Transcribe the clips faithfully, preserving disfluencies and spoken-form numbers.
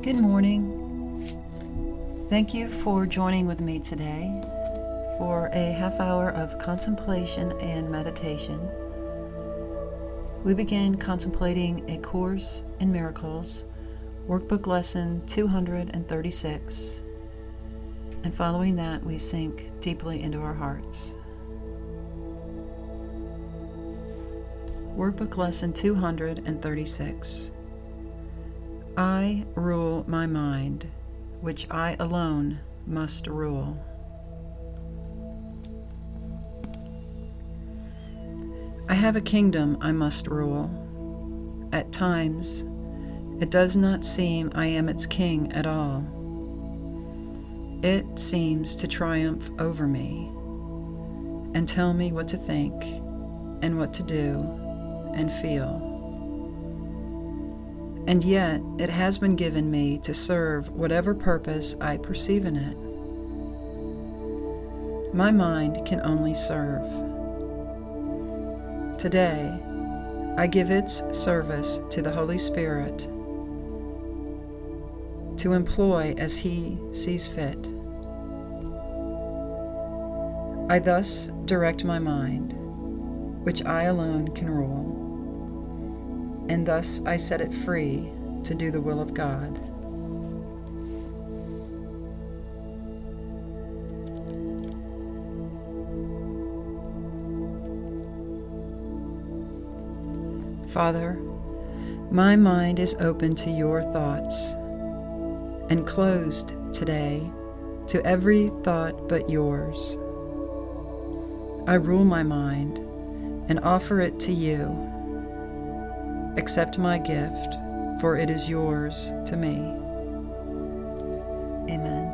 Good morning. Thank you for joining with me today for a half hour of contemplation and meditation. We begin contemplating A Course in Miracles, workbook lesson two hundred thirty-six, and following that we sink deeply into our hearts. Workbook lesson two hundred thirty-six. I rule my mind, which I alone must rule. I have a kingdom I must rule. At times, it does not seem I am its king at all. It seems to triumph over me and tell me what to think and what to do and feel. And yet, it has been given me to serve whatever purpose I perceive in it. My mind can only serve. Today, I give its service to the Holy Spirit to employ as He sees fit. I thus direct my mind, which I alone can rule. And thus I set it free to do the will of God. Father, my mind is open to your thoughts and closed today to every thought but yours. I rule my mind and offer it to you. Accept my gift, for it is yours to me. Amen.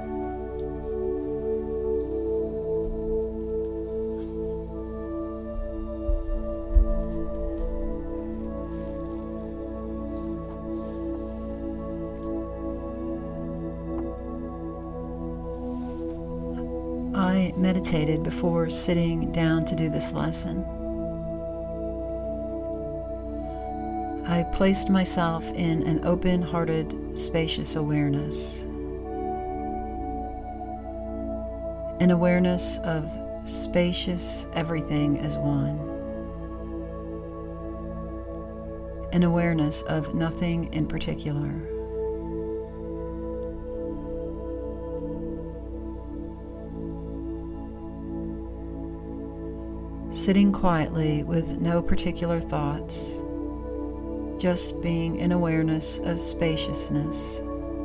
I meditated before sitting down to do this lesson. I placed myself in an open-hearted, spacious awareness. An awareness of spacious everything as one. An awareness of nothing in particular. Sitting quietly with no particular thoughts. Just being in awareness of spaciousness.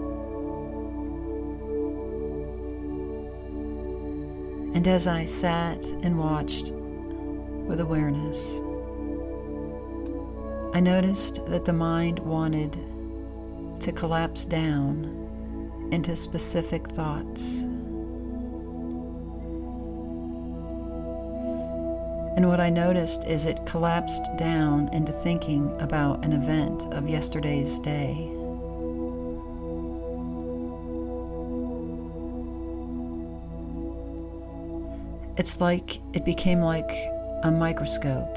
And as I sat and watched with awareness, I noticed that the mind wanted to collapse down into specific thoughts. And what I noticed is it collapsed down into thinking about an event of yesterday's day. It's like it became like a microscope.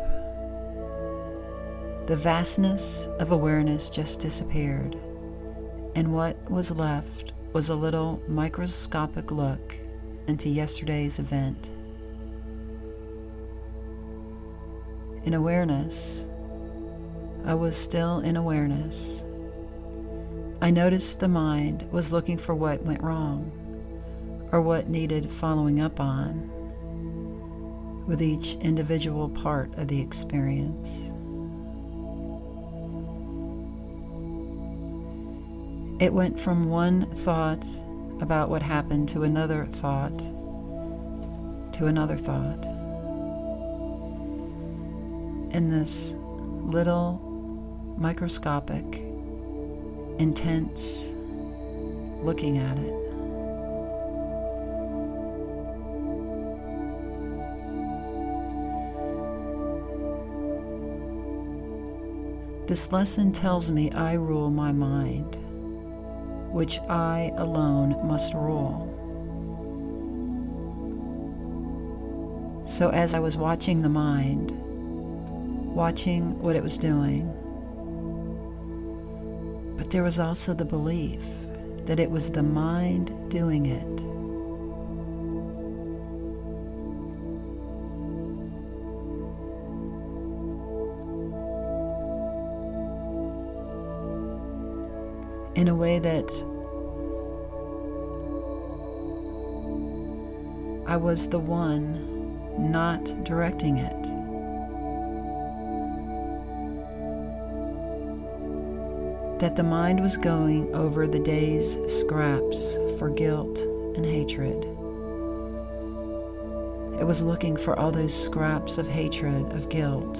The vastness of awareness just disappeared, and what was left was a little microscopic look into yesterday's event. In awareness, I was still in awareness. I noticed the mind was looking for what went wrong, or what needed following up on, with each individual part of the experience. It went from one thought about what happened to another thought, to another thought. In this little, microscopic, intense looking at it. This lesson tells me I rule my mind, which I alone must rule. So as I was watching the mind, watching what it was doing, but there was also the belief that it was the mind doing it. In a way that I was the one not directing it. That the mind was going over the day's scraps for guilt and hatred. It was looking for all those scraps of hatred, of guilt.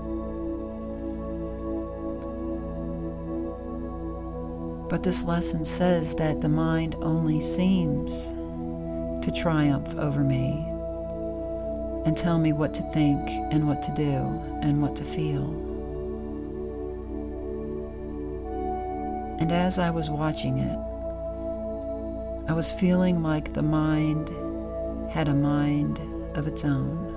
But this lesson says that the mind only seems to triumph over me and tell me what to think and what to do and what to feel. And as I was watching it, I was feeling like the mind had a mind of its own.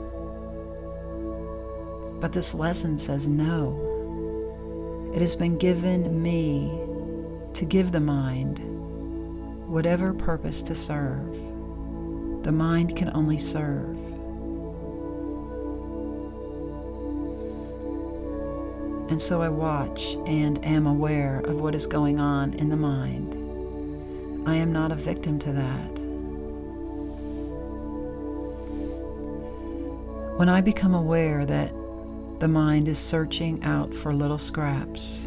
But this lesson says no. It has been given me to give the mind whatever purpose to serve. The mind can only serve. And so I watch and am aware of what is going on in the mind. I am not a victim to that. When I become aware that the mind is searching out for little scraps,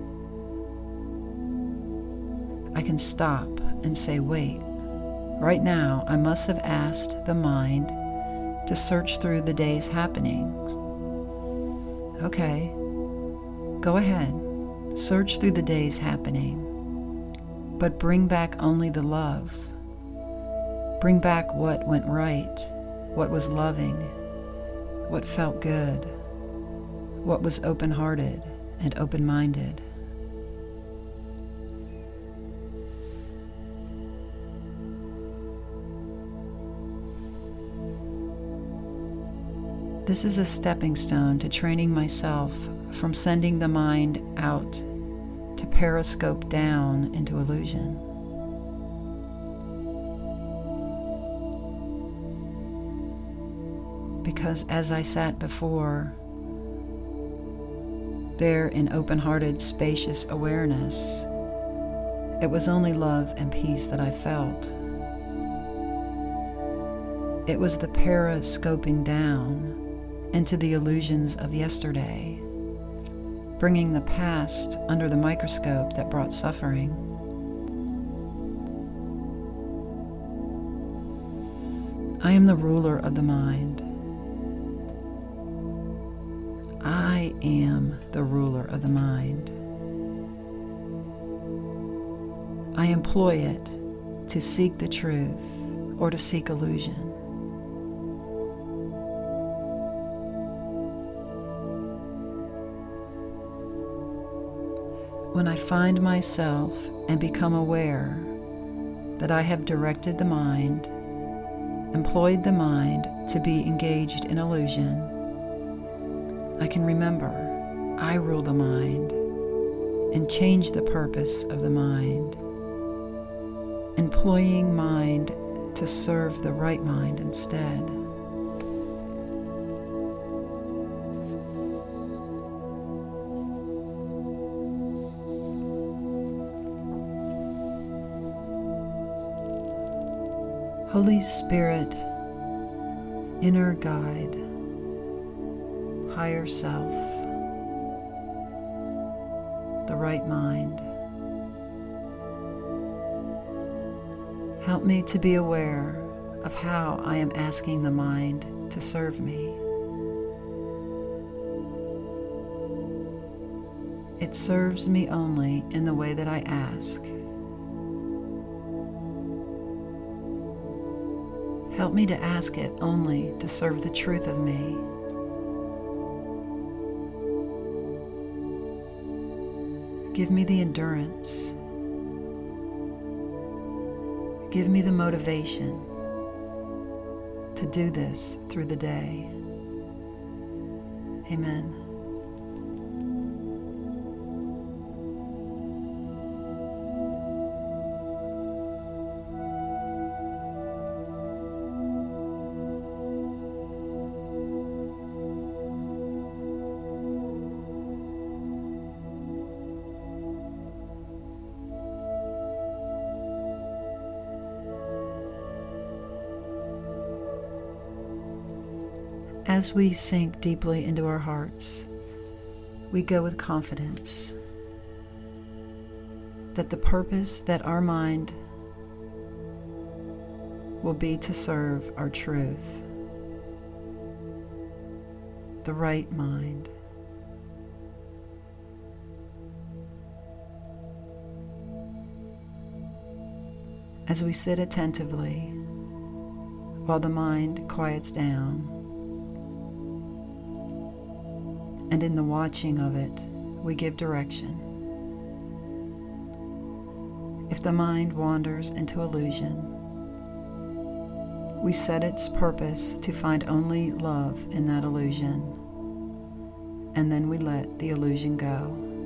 I can stop and say, wait, right now I must have asked the mind to search through the day's happenings. Okay, go ahead, search through the day's happening, but bring back only the love. Bring back what went right, what was loving, what felt good, what was open-hearted and open-minded. This is a stepping stone to training myself from sending the mind out to periscope down into illusion. Because as I sat before, there in open-hearted, spacious awareness, it was only love and peace that I felt. It was the periscoping down into the illusions of yesterday, bringing the past under the microscope that brought suffering. I am the ruler of the mind. I am the ruler of the mind. I employ it to seek the truth or to seek illusion. When I find myself and become aware that I have directed the mind, employed the mind to be engaged in illusion, I can remember I rule the mind and change the purpose of the mind, employing mind to serve the right mind instead. Holy Spirit, inner guide, higher self, the right mind, help me to be aware of how I am asking the mind to serve me. It serves me only in the way that I ask. Help me to ask it only to serve the truth of me. Give me the endurance. Give me the motivation to do this through the day. Amen. As we sink deeply into our hearts, we go with confidence that the purpose that our mind will be to serve our truth, the right mind. As we sit attentively while the mind quiets down, and in the watching of it, we give direction. If the mind wanders into illusion, we set its purpose to find only love in that illusion, and then we let the illusion go.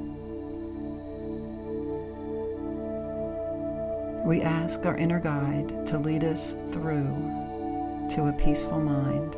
We ask our inner guide to lead us through to a peaceful mind.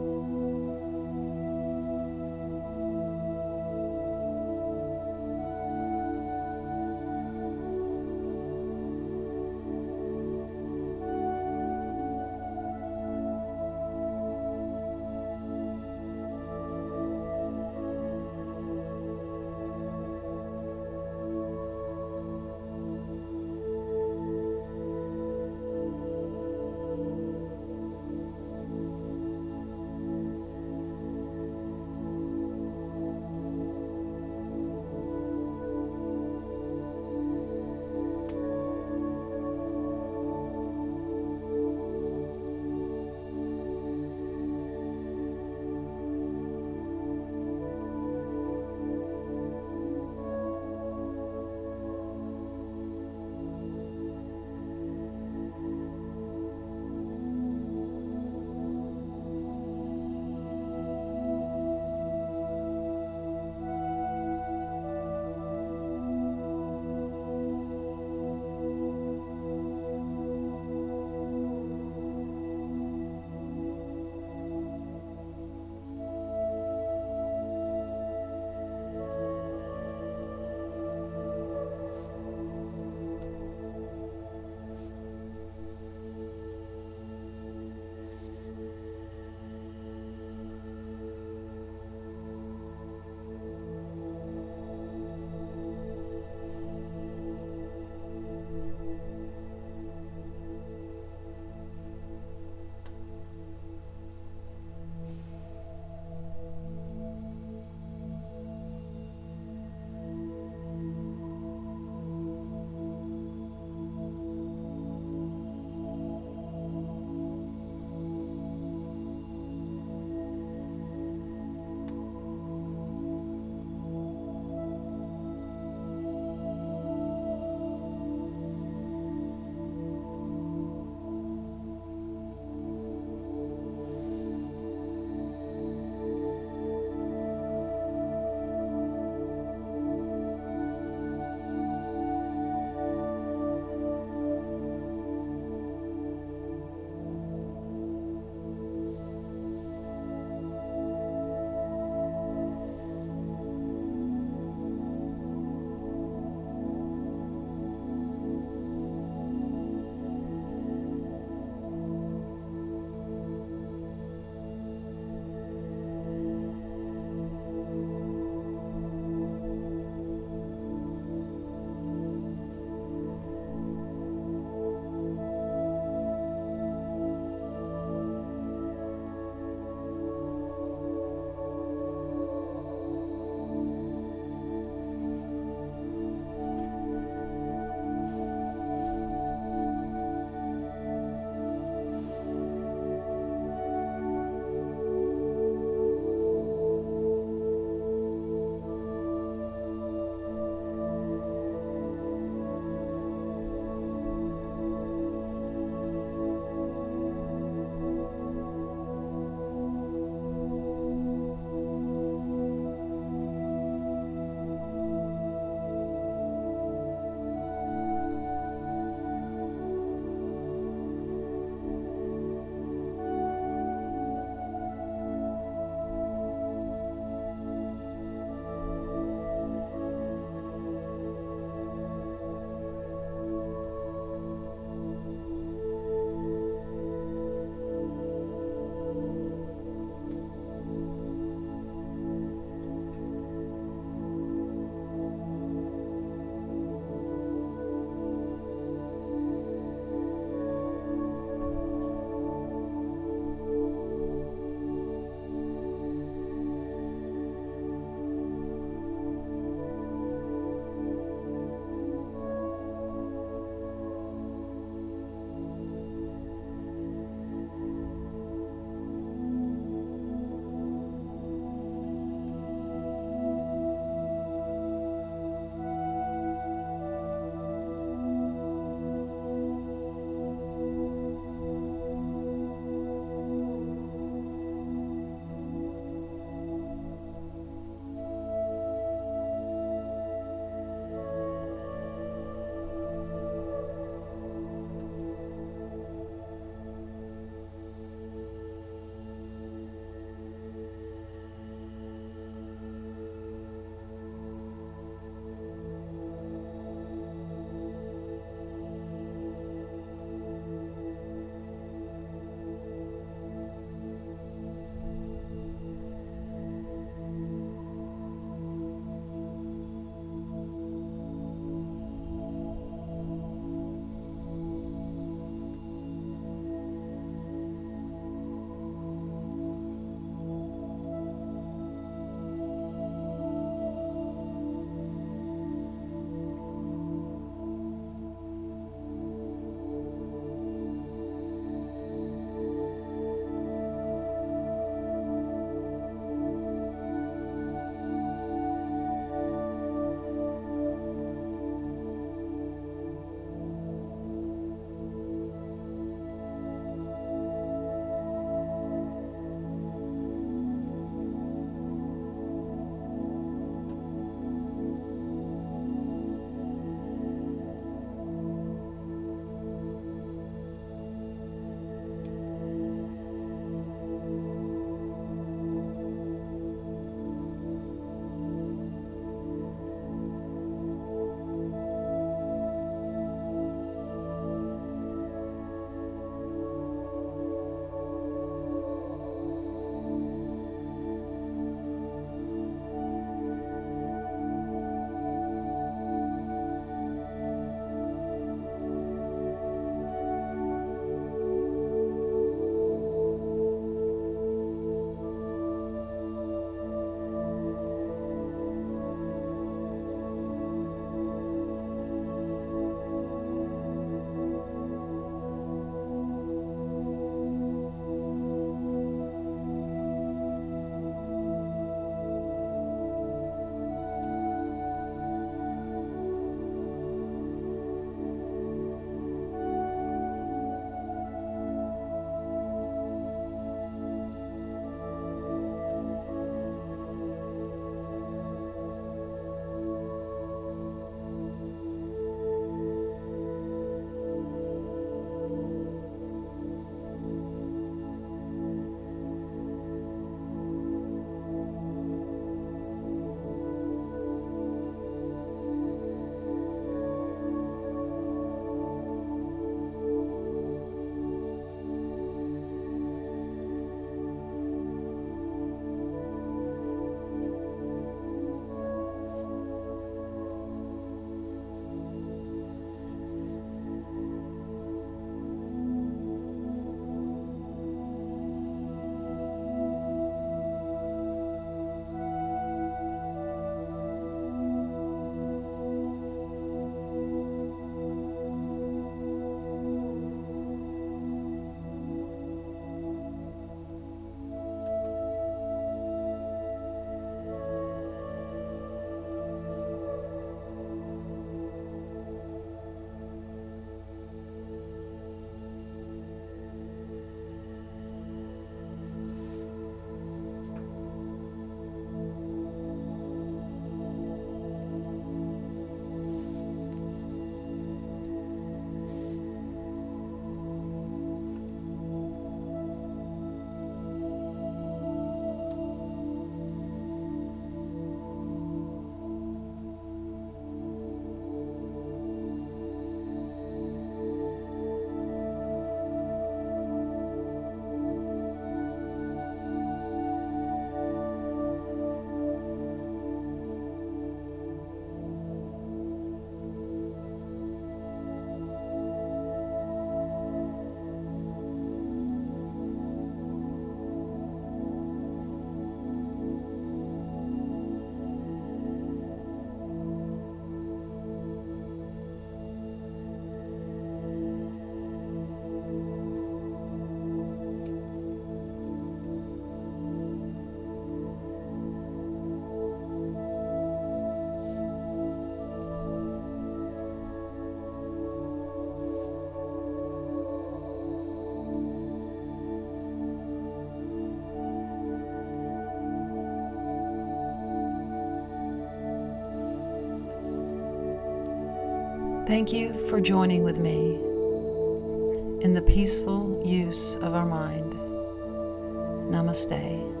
Thank you for joining with me in the peaceful use of our mind. Namaste.